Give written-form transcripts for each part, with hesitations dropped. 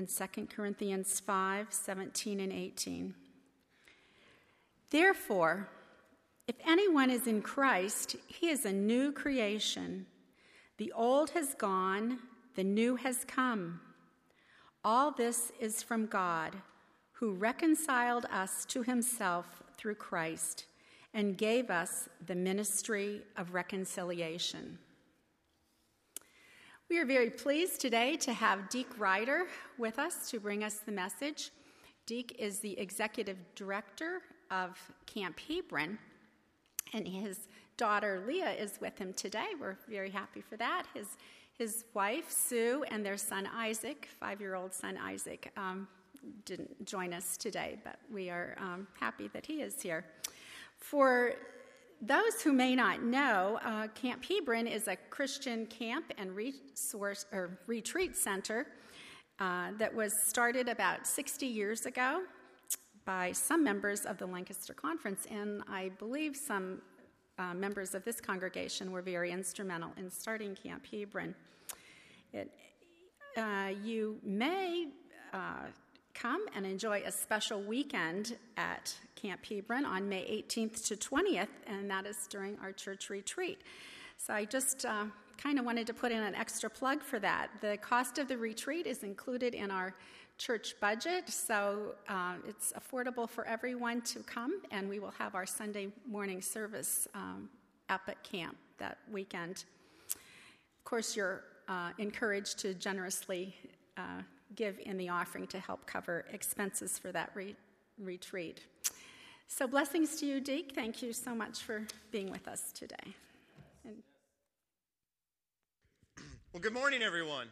and 2 Corinthians 5:17 and 18. Therefore, if anyone is in Christ, he is a new creation. The old has gone, the new has come. All this is from God, who reconciled us to himself through Christ and gave us the ministry of reconciliation. We are very pleased today to have Deke Ryder with us to bring us the message. Deke is the executive director of Camp Hebron, and his daughter Leah is with him today. We're very happy for that. His wife Sue and their son Isaac, 5-year-old son Isaac, didn't join us today, but we are happy that he is here. For those who may not know, Camp Hebron is a Christian camp and retreat center that was started about 60 years ago by some members of the Lancaster Conference, and I believe some members of this congregation were very instrumental in starting Camp Hebron. You may come and enjoy a special weekend at Camp Hebron on May 18th to 20th, and that is during our church retreat. So I just kind of wanted to put in an extra plug for that. The cost of the retreat is included in our church budget, so it's affordable for everyone to come, and we will have our Sunday morning service up at camp that weekend. Of course, you're encouraged to generously give in the offering to help cover expenses for that retreat. So blessings to you, Deke. Thank you so much for being with us today. Well, good morning, everyone.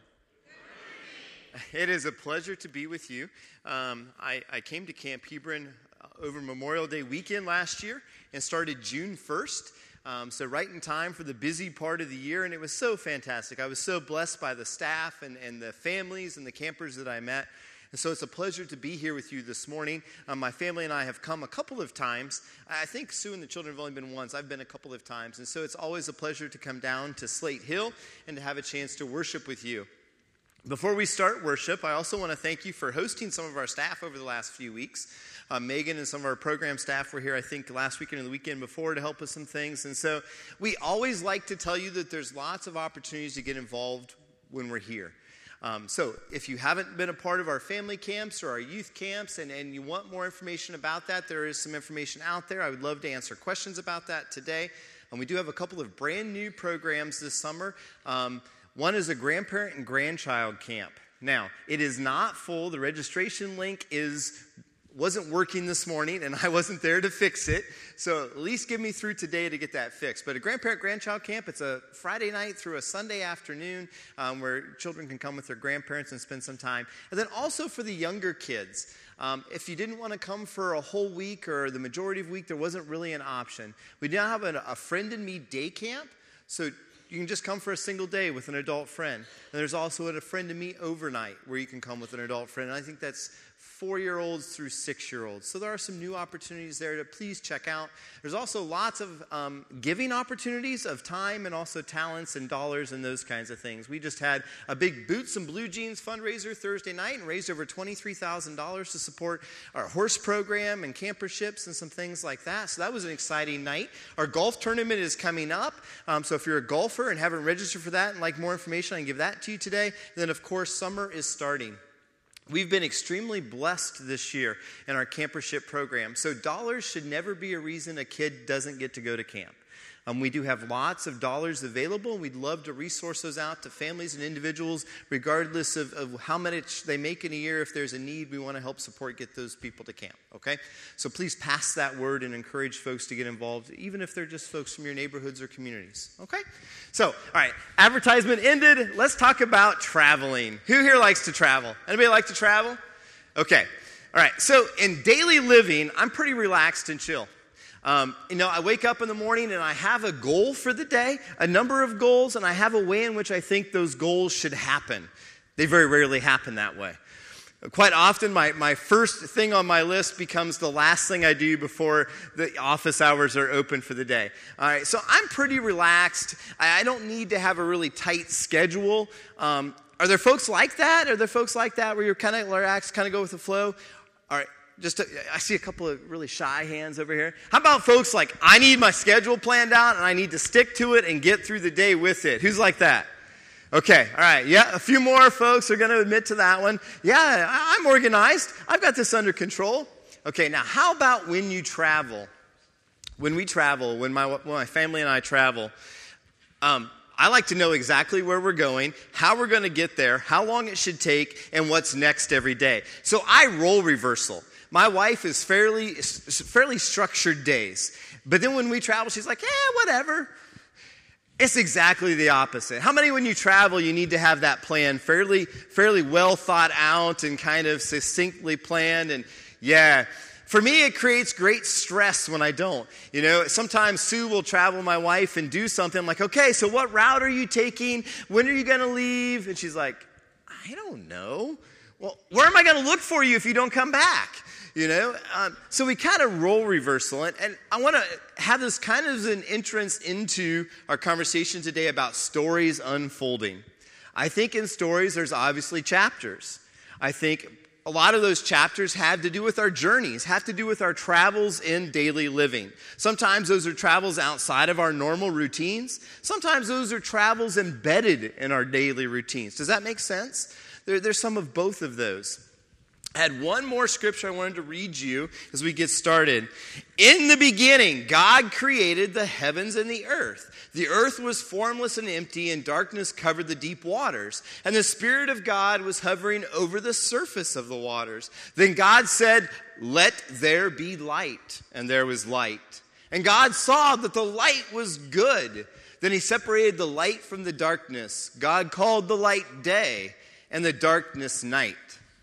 It is a pleasure to be with you. I came to Camp Hebron over Memorial Day weekend last year and started June 1st. So right in time for the busy part of the year, and it was so fantastic. I was so blessed by the staff and the families and the campers that I met. And so it's a pleasure to be here with you this morning. My family and I have come a couple of times. I think Sue and the children have only been once. I've been a couple of times. And so it's always a pleasure to come down to Slate Hill and to have a chance to worship with you. Before we start worship, I also want to thank you for hosting some of our staff over the last few weeks. Megan and some of our program staff were here, I think, last weekend and the weekend before to help with some things. And so we always like to tell you that there's lots of opportunities to get involved when we're here. So if you haven't been a part of our family camps or our youth camps and you want more information about that, there is some information out there. I would love to answer questions about that today. And we do have a couple of brand new programs this summer. One is a grandparent and grandchild camp. Now, it is not full. The registration link wasn't working this morning, and I wasn't there to fix it. So at least give me through today to get that fixed. But a grandparent-grandchild camp, it's a Friday night through a Sunday afternoon where children can come with their grandparents and spend some time. And then also for the younger kids, if you didn't want to come for a whole week or the majority of the week, there wasn't really an option. We now have a Friend and Me day camp. So you can just come for a single day with an adult friend. And there's also a Friend and Me overnight where you can come with an adult friend. And I think that's 4-year-olds through 6-year-olds. So there are some new opportunities there to please check out. There's also lots of giving opportunities of time and also talents and dollars and those kinds of things. We just had a big Boots and Blue Jeans fundraiser Thursday night and raised over $23,000 to support our horse program and camperships and some things like that. So that was an exciting night. Our golf tournament is coming up. So if you're a golfer and haven't registered for that and like more information, I can give that to you today. And then, of course, summer is starting. We've been extremely blessed this year in our campership program. So dollars should never be a reason a kid doesn't get to go to camp. We do have lots of dollars available, and we'd love to resource those out to families and individuals, regardless of how much they make in a year. If there's a need, we want to help support, get those people to camp, okay? So please pass that word and encourage folks to get involved, even if they're just folks from your neighborhoods or communities, okay? So, all right, advertisement ended. Let's talk about traveling. Who here likes to travel? Anybody like to travel? Okay, all right. So in daily living, I'm pretty relaxed and chill. I wake up in the morning and I have a goal for the day, a number of goals, and I have a way in which I think those goals should happen. They very rarely happen that way. Quite often, my first thing on my list becomes the last thing I do before the office hours are open for the day. All right, so I'm pretty relaxed. I don't need to have a really tight schedule. Are there folks like that? Are there folks like that where you're kind of relaxed, kind of go with the flow? All right, I see a couple of really shy hands over here. How about folks like, I need my schedule planned out and I need to stick to it and get through the day with it? Who's like that? Okay, all right, yeah, a few more folks are going to admit to that one. Yeah, I'm organized. I've got this under control. Okay, now how about when you travel? When we travel, when my family and I travel, I like to know exactly where we're going, how we're going to get there, how long it should take, and what's next every day. So I role reversal. My wife is fairly structured days. But then when we travel, she's like, whatever. It's exactly the opposite. How many when you travel, you need to have that plan fairly well thought out and kind of succinctly planned? And yeah, for me, it creates great stress when I don't. You know, sometimes Sue will travel, my wife, and do something. I'm like, okay, so what route are you taking? When are you going to leave? And she's like, I don't know. Well, where am I going to look for you if you don't come back? You know, so we kind of role reversal. And I want to have this kind of as an entrance into our conversation today about stories unfolding. I think in stories, there's obviously chapters. I think a lot of those chapters have to do with our journeys, have to do with our travels in daily living. Sometimes those are travels outside of our normal routines. Sometimes those are travels embedded in our daily routines. Does that make sense? There's some of both of those. I had one more scripture I wanted to read you as we get started. In the beginning, God created the heavens and the earth. The earth was formless and empty, and darkness covered the deep waters. And the Spirit of God was hovering over the surface of the waters. Then God said, "Let there be light." And there was light. And God saw that the light was good. Then he separated the light from the darkness. God called the light day, and the darkness night.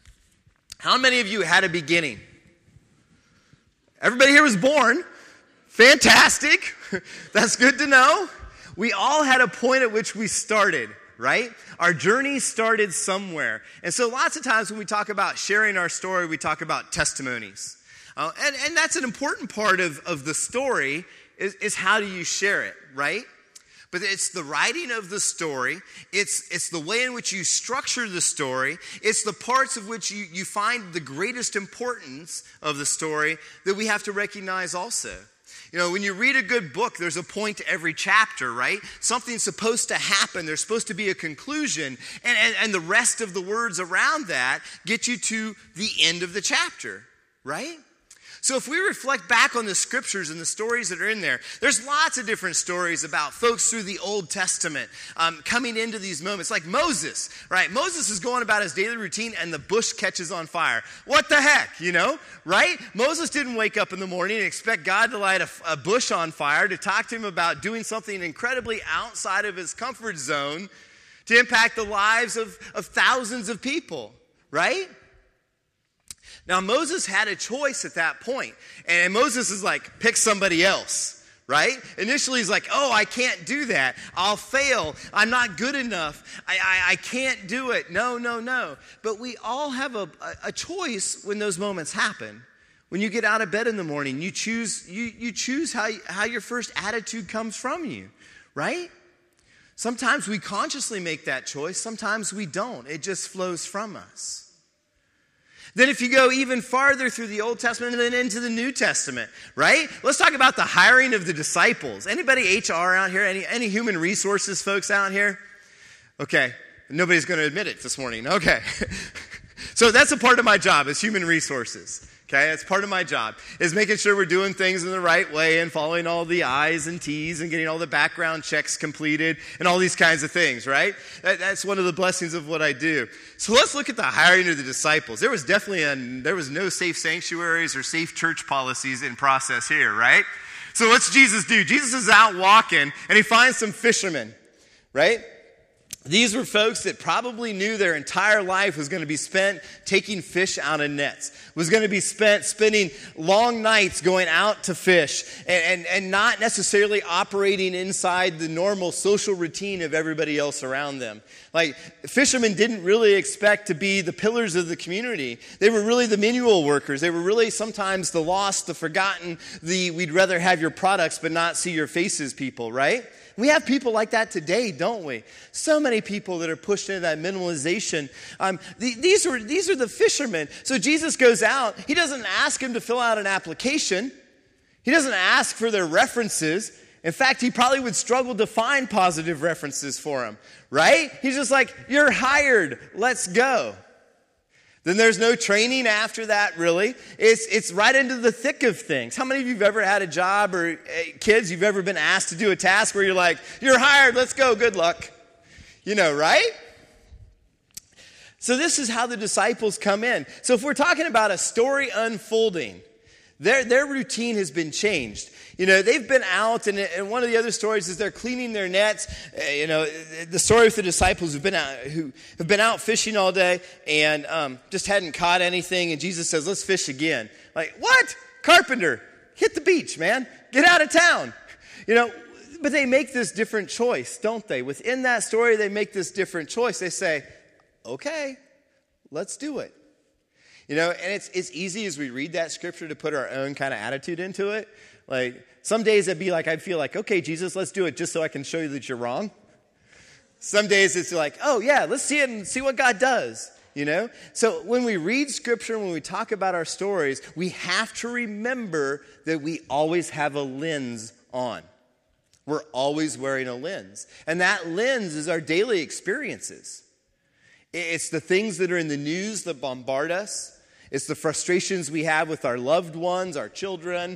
How many of you had a beginning? Everybody here was born. Fantastic. That's good to know. We all had a point at which we started, right? Our journey started somewhere. And so lots of times when we talk about sharing our story, we talk about testimonies. And that's an important part of the story is how do you share it, right? But it's the writing of the story. It's the way in which you structure the story. It's the parts of which you find the greatest importance of the story that we have to recognize also. You know, when you read a good book, there's a point to every chapter, right? Something's supposed to happen. There's supposed to be a conclusion. And the rest of the words around that get you to the end of the chapter, right? So if we reflect back on the scriptures and the stories that are in there, there's lots of different stories about folks through the Old Testament coming into these moments. Like Moses, right? Moses is going about his daily routine and the bush catches on fire. What the heck, you know, right? Moses didn't wake up in the morning and expect God to light a bush on fire to talk to him about doing something incredibly outside of his comfort zone to impact the lives of thousands of people, right? Now, Moses had a choice at that point. And Moses is like, pick somebody else, right? Initially, he's like, oh, I can't do that. I'll fail. I'm not good enough. I can't do it. No. But we all have a choice when those moments happen. When you get out of bed in the morning, you choose how your first attitude comes from you, right? Sometimes we consciously make that choice. Sometimes we don't. It just flows from us. Then if you go even farther through the Old Testament and then into the New Testament, right? Let's talk about the hiring of the disciples. Anybody HR out here? Any human resources folks out here? Okay. Nobody's going to admit it this morning. Okay. So that's a part of my job is human resources. Okay, that's part of my job, is making sure we're doing things in the right way and following all the I's and T's and getting all the background checks completed and all these kinds of things, right? That's one of the blessings of what I do. So let's look at the hiring of the disciples. There was no safe sanctuaries or safe church policies in process here, right? So what's Jesus do? Jesus is out walking and he finds some fishermen, right? These were folks that probably knew their entire life was going to be spent taking fish out of nets, was going to be spent spending long nights going out to fish and not necessarily operating inside the normal social routine of everybody else around them. Like, fishermen didn't really expect to be the pillars of the community. They were really the manual workers. They were really sometimes the lost, the forgotten, the we'd rather have your products but not see your faces people, right? We have people like that today, don't we? So many people that are pushed into that minimalization. These are the fishermen. So Jesus goes out. He doesn't ask them to fill out an application. He doesn't ask for their references. In fact, he probably would struggle to find positive references for them, right? He's just like, you're hired, let's go. Then there's no training after that, really. It's right into the thick of things. How many of you have ever had a job or kids, you've ever been asked to do a task where you're like, you're hired, let's go, good luck. You know, right? So this is how the disciples come in. So if we're talking about a story unfolding, their routine has been changed. You know, they've been out, and one of the other stories is they're cleaning their nets. The story with the disciples who have been out fishing all day and just hadn't caught anything, and Jesus says, let's fish again. Like, what? Carpenter, hit the beach, man. Get out of town. You know, but they make this different choice, don't they? Within that story, they make this different choice. They say, okay, let's do it. You know, and it's easy as we read that scripture to put our own kind of attitude into it. Like, some days I'd feel like, okay, Jesus, let's do it just so I can show you that you're wrong. Some days it's like, oh yeah, let's see it and see what God does, you know? So when we read scripture, when we talk about our stories, we have to remember that we always have a lens on. We're always wearing a lens. And that lens is our daily experiences. It's the things that are in the news that bombard us. It's the frustrations we have with our loved ones, our children.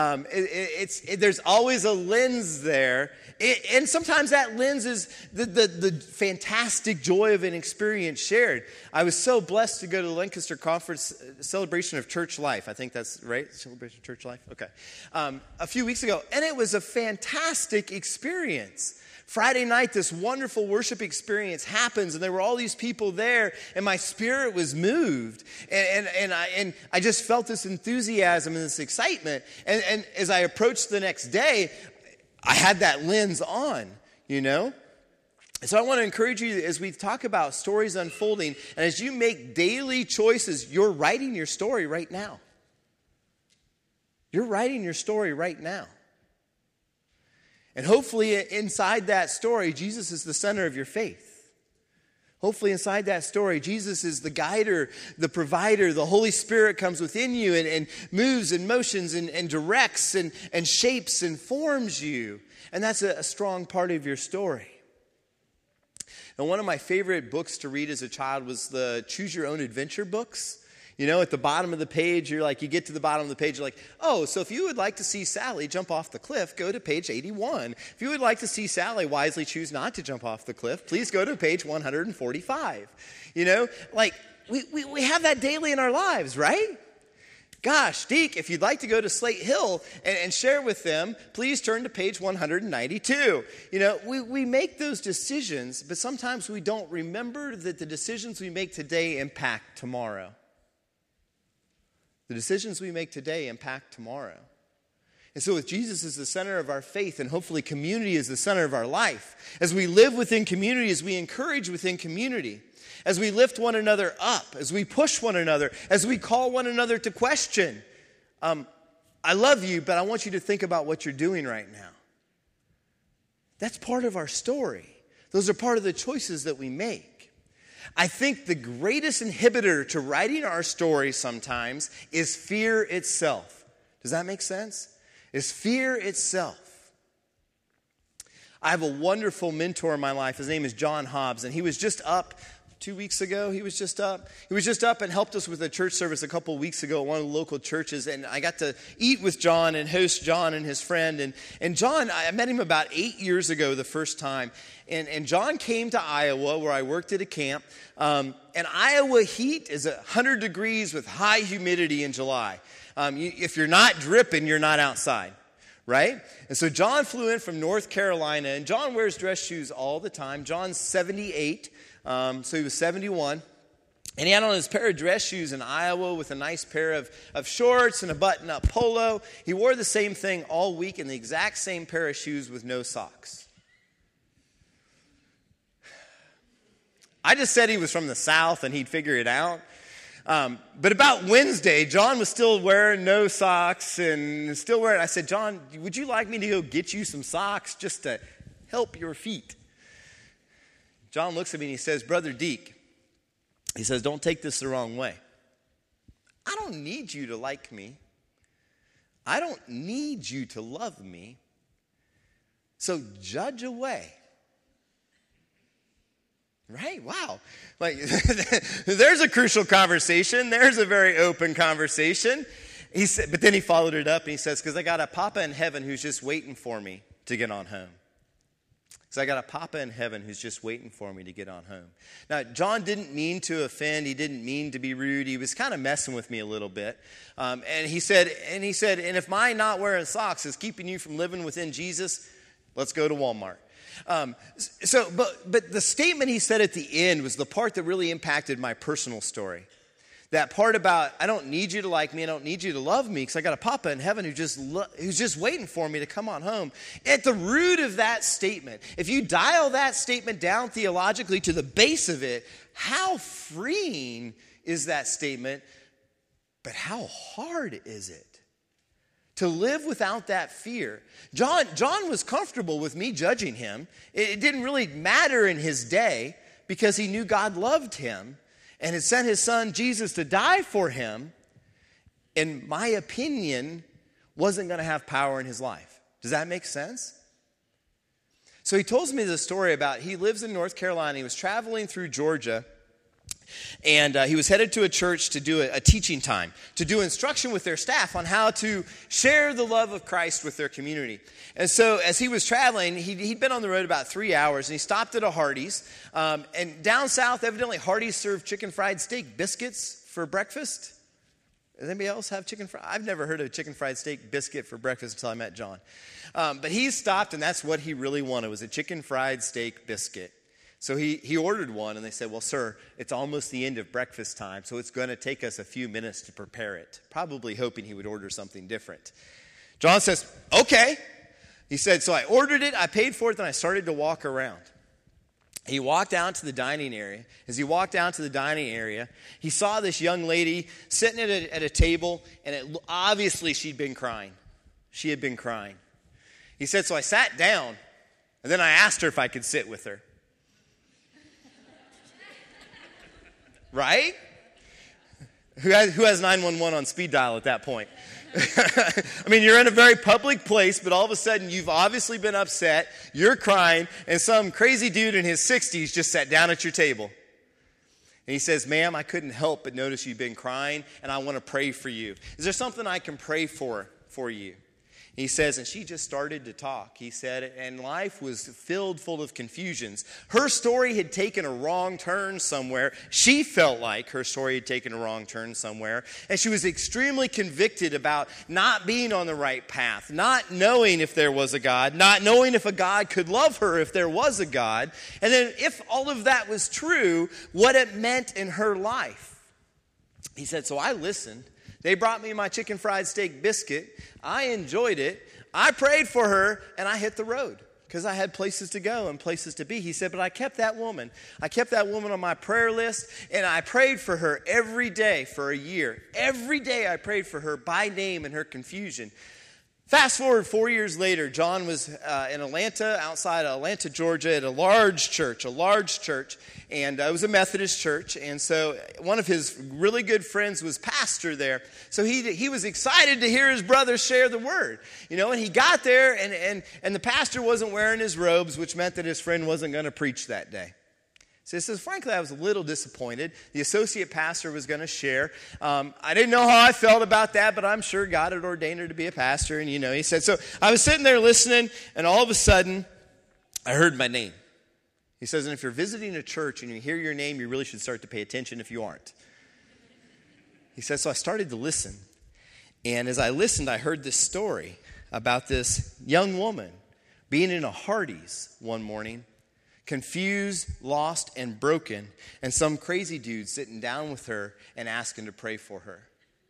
There's always a lens there. And sometimes that lens is the fantastic joy of an experience shared. I was so blessed to go to the Lancaster Conference Celebration of Church Life. I think that's right, Celebration of Church Life? Okay. A few weeks ago, and it was a fantastic experience. Friday night, this wonderful worship experience happens, and there were all these people there, and my spirit was moved, and I just felt this enthusiasm and this excitement. And as I approached the next day, I had that lens on, you know? So I want to encourage you as we talk about stories unfolding, and as you make daily choices, you're writing your story right now. You're writing your story right now. And hopefully inside that story, Jesus is the center of your faith. Hopefully inside that story, Jesus is the guider, the provider. The Holy Spirit comes within you and moves and motions and directs and shapes and forms you. And that's a strong part of your story. And one of my favorite books to read as a child was the Choose Your Own Adventure books. You know, at the bottom of the page, you get to the bottom of the page, you're like, oh, so if you would like to see Sally jump off the cliff, go to page 81. If you would like to see Sally wisely choose not to jump off the cliff, please go to page 145. You know, like, we have that daily in our lives, right? Gosh, Deke, if you'd like to go to Slate Hill and share with them, please turn to page 192. You know, we make those decisions, but sometimes we don't remember that the decisions we make today impact tomorrow. The decisions we make today impact tomorrow. And so with Jesus as the center of our faith, and hopefully community is the center of our life, as we live within community, as we encourage within community, as we lift one another up, as we push one another, as we call one another to question, I love you, but I want you to think about what you're doing right now. That's part of our story. Those are part of the choices that we make. I think the greatest inhibitor to writing our story sometimes is fear itself. Does that make sense? Is fear itself. I have a wonderful mentor in my life. His name is John Hobbs, and he was just up 2 weeks ago. He was just up and helped us with a church service a couple of weeks ago at one of the local churches, and I got to eat with John and host John and his friend. And John, I met him about 8 years ago the first time, and John came to Iowa where I worked at a camp. And Iowa heat is 100 degrees with high humidity in July. If you're not dripping, you're not outside, right? And so John flew in from North Carolina, and John wears dress shoes all the time. John's 78. So he was 71, and he had on his pair of dress shoes in Iowa with a nice pair of shorts and a button-up polo. He wore the same thing all week and the exact same pair of shoes with no socks. I just said he was from the South and he'd figure it out. But about Wednesday, John was still wearing no socks and still wearing. I said, John, would you like me to go get you some socks just to help your feet? John looks at me and he says, Brother Deke, he says, don't take this the wrong way. I don't need you to like me. I don't need you to love me. So judge away. Right? Wow. Like, there's a crucial conversation. There's a very open conversation. He said, but then he followed it up and he says, because I got a papa in heaven who's just waiting for me to get on home. So I got a papa in heaven who's just waiting for me to get on home. Now, John didn't mean to offend. He didn't mean to be rude. He was kind of messing with me a little bit. And he said, and if my not wearing socks is keeping you from living within Jesus, let's go to Walmart. But the statement he said at the end was the part that really impacted my personal story. That part about, I don't need you to like me, I don't need you to love me, because I got a papa in heaven who's just waiting for me to come on home. At the root of that statement, if you dial that statement down theologically to the base of it, how freeing is that statement, but how hard is it to live without that fear? John was comfortable with me judging him. It didn't really matter in his day because he knew God loved him and had sent his son Jesus to die for him. In my opinion, wasn't going to have power in his life. Does that make sense? So he tells me the story about, he lives in North Carolina. He was traveling through Georgia. And he was headed to a church to do a teaching time, to do instruction with their staff on how to share the love of Christ with their community. And so as he was traveling, he'd been on the road about 3 hours, and he stopped at a Hardee's. And down south, evidently, Hardee's served chicken fried steak biscuits for breakfast. Does anybody else have chicken fried? I've never heard of a chicken fried steak biscuit for breakfast until I met John. But he stopped, and that's what he really wanted, was a chicken fried steak biscuit. So he ordered one, and they said, well, sir, it's almost the end of breakfast time, so it's going to take us a few minutes to prepare it, probably hoping he would order something different. John says, okay. He said, so I ordered it, I paid for it, then I started to walk around. He walked out to the dining area. As he walked down to the dining area, he saw this young lady sitting at a table, and obviously she'd been crying. She had been crying. He said, so I sat down, and then I asked her if I could sit with her. Right? Who has 911 on speed dial at that point? I mean, you're in a very public place, but all of a sudden you've obviously been upset, you're crying, and some crazy dude in his 60s just sat down at your table. And he says, ma'am, I couldn't help but notice you've been crying, and I want to pray for you. Is there something I can pray for you? He says, and she just started to talk. He said, and life was filled full of confusions. Her story had taken a wrong turn somewhere. She felt like her story had taken a wrong turn somewhere. And she was extremely convicted about not being on the right path, not knowing if there was a God, not knowing if a God could love her if there was a God. And then if all of that was true, what it meant in her life. He said, so I listened. They brought me my chicken fried steak biscuit. I enjoyed it. I prayed for her, and I hit the road because I had places to go and places to be. He said, but I kept that woman. I kept that woman on my prayer list, and I prayed for her every day for a year. Every day I prayed for her by name in her confusion. Fast forward 4 years later, John was in Atlanta, outside of Atlanta, Georgia, at a large church, and it was a Methodist church, and so one of his really good friends was pastor there, so he was excited to hear his brother share the word, and he got there, and the pastor wasn't wearing his robes, which meant that his friend wasn't going to preach that day. So he says, frankly, I was a little disappointed. The associate pastor was going to share. I didn't know how I felt about that, but I'm sure God had ordained her to be a pastor. And, he said, so I was sitting there listening, and all of a sudden, I heard my name. He says, and if you're visiting a church and you hear your name, you really should start to pay attention if you aren't. He says, so I started to listen. And as I listened, I heard this story about this young woman being in a Hardee's one morning, confused, lost, and broken, and some crazy dude sitting down with her and asking to pray for her.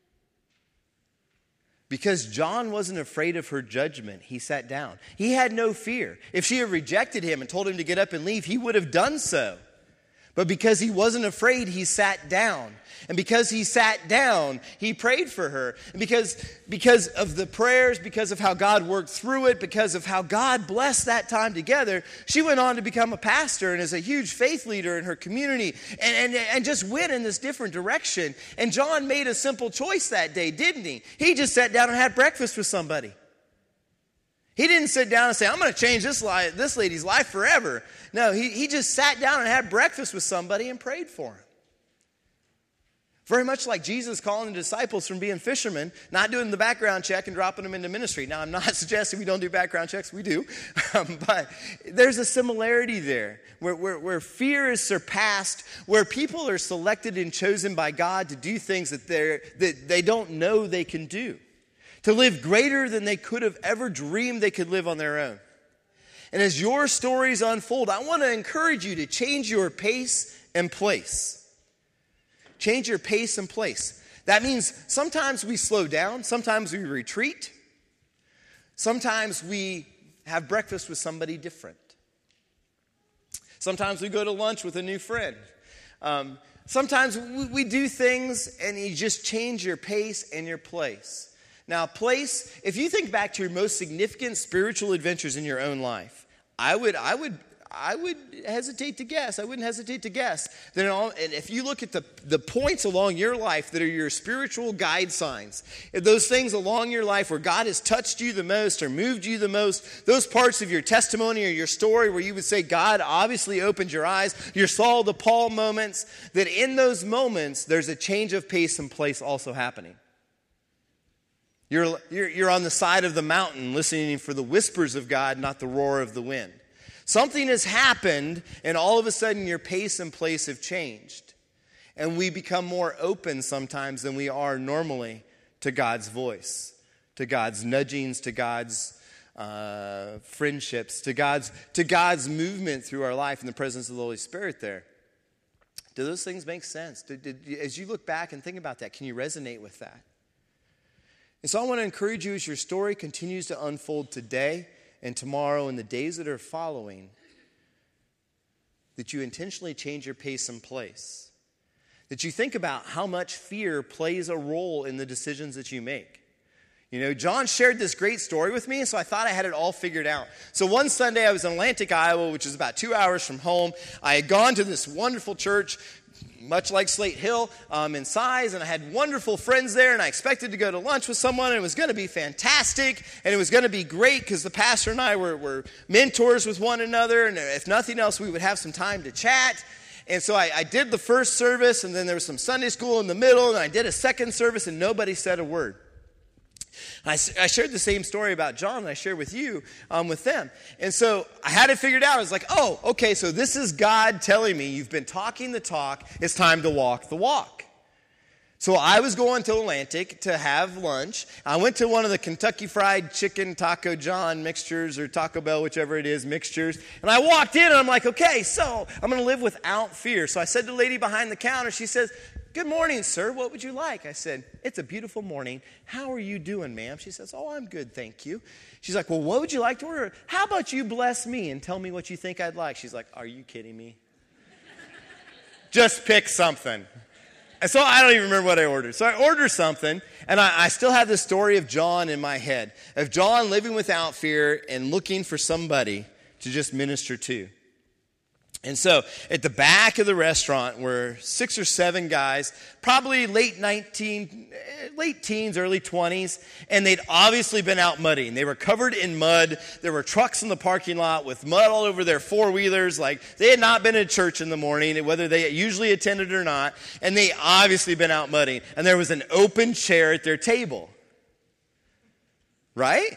Because John wasn't afraid of her judgment, he sat down. He had no fear. If she had rejected him and told him to get up and leave, he would have done so. But because he wasn't afraid, he sat down. And because he sat down, he prayed for her. And because of the prayers, because of how God worked through it, because of how God blessed that time together, she went on to become a pastor and is a huge faith leader in her community and just went in this different direction. And John made a simple choice that day, didn't he? He just sat down and had breakfast with somebody. He didn't sit down and say, I'm going to change this lady's life forever. No, he just sat down and had breakfast with somebody and prayed for him. Very much like Jesus calling the disciples from being fishermen, not doing the background check and dropping them into ministry. Now, I'm not suggesting we don't do background checks. We do. But there's a similarity there where fear is surpassed, where people are selected and chosen by God to do things that they don't know they can do, to live greater than they could have ever dreamed they could live on their own. And as your stories unfold, I want to encourage you to change your pace and place. Change your pace and place. That means sometimes we slow down, sometimes we retreat, sometimes we have breakfast with somebody different. Sometimes we go to lunch with a new friend. Sometimes we do things and you just change your pace and your place. Now, place, if you think back to your most significant spiritual adventures in your own life, I would hesitate to guess. I wouldn't hesitate to guess that and if you look at the points along your life that are your spiritual guide signs, those things along your life where God has touched you the most or moved you the most, those parts of your testimony or your story where you would say God obviously opened your eyes, your Saul to Paul moments, that in those moments there's a change of pace and place also happening. You're on the side of the mountain listening for the whispers of God, not the roar of the wind. Something has happened, and all of a sudden your pace and place have changed. And we become more open sometimes than we are normally to God's voice, to God's nudgings, to God's friendships, to God's movement through our life in the presence of the Holy Spirit there. Do those things make sense? As you look back and think about that, can you resonate with that? And so I want to encourage you as your story continues to unfold today and tomorrow and the days that are following, that you intentionally change your pace and place. That you think about how much fear plays a role in the decisions that you make. You know, John shared this great story with me, so I thought I had it all figured out. So one Sunday I was in Atlantic, Iowa, which is about 2 hours from home. I had gone to this wonderful church, much like Slate Hill in size, and I had wonderful friends there, and I expected to go to lunch with someone, and it was going to be fantastic, and it was going to be great because the pastor and I were mentors with one another, and if nothing else, we would have some time to chat. And so I did the first service, and then there was some Sunday school in the middle, and I did a second service, and nobody said a word. I shared the same story about John that I shared with you with them. And so I had it figured out. I was like, oh, okay, so this is God telling me you've been talking the talk. It's time to walk the walk. So I was going to Atlantic to have lunch. I went to one of the Kentucky Fried Chicken Taco John mixtures or Taco Bell, whichever it is, mixtures. And I walked in and I'm like, okay, so I'm going to live without fear. So I said to the lady behind the counter, she says, good morning, sir. What would you like? I said, it's a beautiful morning. How are you doing, ma'am? She says, oh, I'm good, thank you. She's like, well, what would you like to order? How about you bless me and tell me what you think I'd like? She's like, are you kidding me? Just pick something. And so I don't even remember what I ordered. So I ordered something, and I still have this story of John in my head, of John living without fear and looking for somebody to just minister to. And so at the back of the restaurant were 6 or 7 guys, probably late teens, early 20s, and they'd obviously been out mudding. They were covered in mud. There were trucks in the parking lot with mud all over their four-wheelers. Like they had not been to church in the morning, whether they usually attended or not, and they obviously been out mudding. And there was an open chair at their table. Right?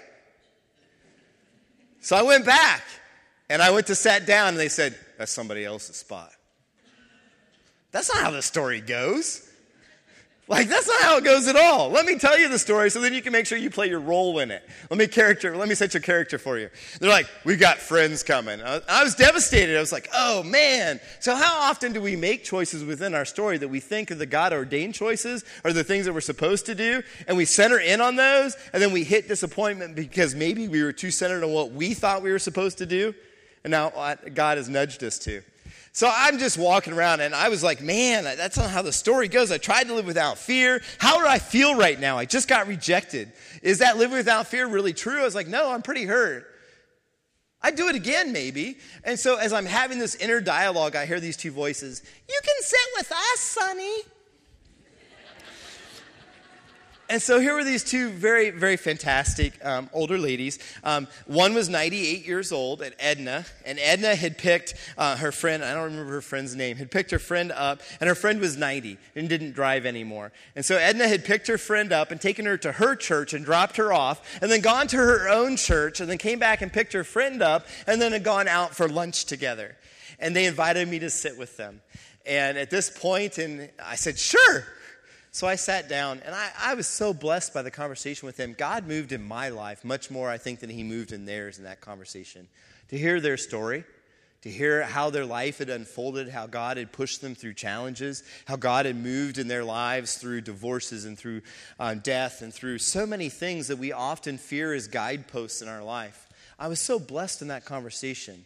So I went back, and I went to sat down, and they said, that's somebody else's spot. That's not how the story goes. Like, that's not how it goes at all. Let me tell you the story so then you can make sure you play your role in it. Let me set your character for you. They're like, we got friends coming. I was devastated. I was like, oh, man. So how often do we make choices within our story that we think are the God-ordained choices or the things that we're supposed to do, and we center in on those, and then we hit disappointment because maybe we were too centered on what we thought we were supposed to do? And now God has nudged us to. So I'm just walking around, and I was like, man, that's not how the story goes. I tried to live without fear. How do I feel right now? I just got rejected. Is that living without fear really true? I was like, no, I'm pretty hurt. I'd do it again, maybe. And so as I'm having this inner dialogue, I hear these two voices. You can sit with us, Sonny. And so here were these two very, very fantastic older ladies. One was 98 years old, Edna. And Edna had picked her friend, I don't remember her friend's name, had picked her friend up. And her friend was 90 and didn't drive anymore. And so Edna had picked her friend up and taken her to her church and dropped her off. And then gone to her own church and then came back and picked her friend up. And then had gone out for lunch together. And they invited me to sit with them. And at this point, and I said, sure. So I sat down, and I was so blessed by the conversation with them. God moved in my life much more, I think, than he moved in theirs in that conversation. To hear their story, to hear how their life had unfolded, how God had pushed them through challenges, how God had moved in their lives through divorces and through death and through so many things that we often fear as guideposts in our life. I was so blessed in that conversation.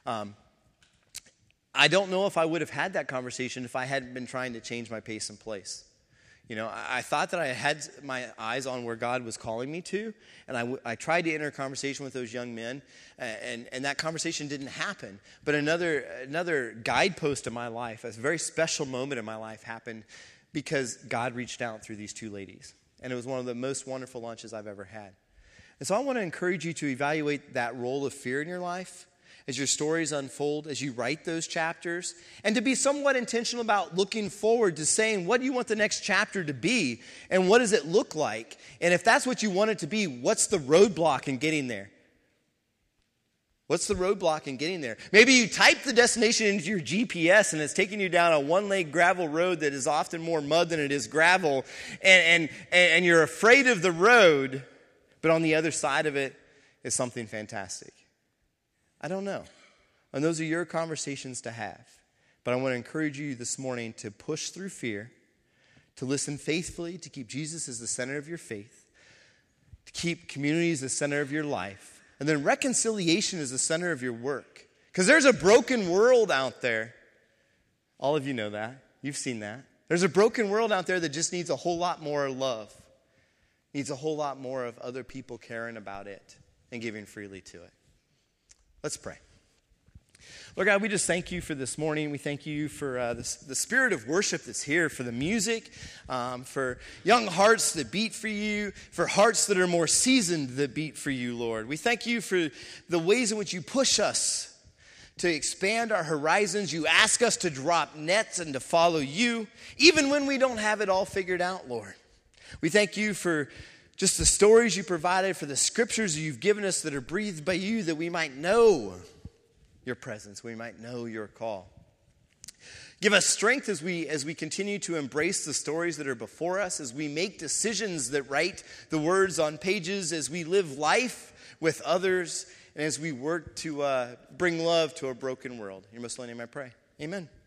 I don't know if I would have had that conversation if I hadn't been trying to change my pace and place. You know, I thought that I had my eyes on where God was calling me to, and I tried to enter a conversation with those young men, and that conversation didn't happen. But another guidepost in my life, a very special moment in my life happened because God reached out through these two ladies. And it was one of the most wonderful lunches I've ever had. And so I want to encourage you to evaluate that role of fear in your life as your stories unfold, as you write those chapters, and to be somewhat intentional about looking forward to saying, what do you want the next chapter to be, and what does it look like? And if that's what you want it to be, what's the roadblock in getting there? What's the roadblock in getting there? Maybe you type the destination into your GPS, and it's taking you down a one-lane gravel road that is often more mud than it is gravel, and you're afraid of the road, but on the other side of it is something fantastic. I don't know. And those are your conversations to have. But I want to encourage you this morning to push through fear, to listen faithfully, to keep Jesus as the center of your faith, to keep community as the center of your life, and then reconciliation is the center of your work. Because there's a broken world out there. All of you know that. You've seen that. There's a broken world out there that just needs a whole lot more love, needs a whole lot more of other people caring about it and giving freely to it. Let's pray. Lord God, we just thank you for this morning. We thank you for the spirit of worship that's here, for the music, for young hearts that beat for you, for hearts that are more seasoned that beat for you, Lord. We thank you for the ways in which you push us to expand our horizons. You ask us to drop nets and to follow you, even when we don't have it all figured out, Lord. We thank you for just the stories you provided, for the scriptures you've given us that are breathed by you, that we might know your presence, we might know your call. Give us strength as we continue to embrace the stories that are before us, as we make decisions that write the words on pages, as we live life with others, and as we work to bring love to a broken world. In your most holy name I pray. Amen.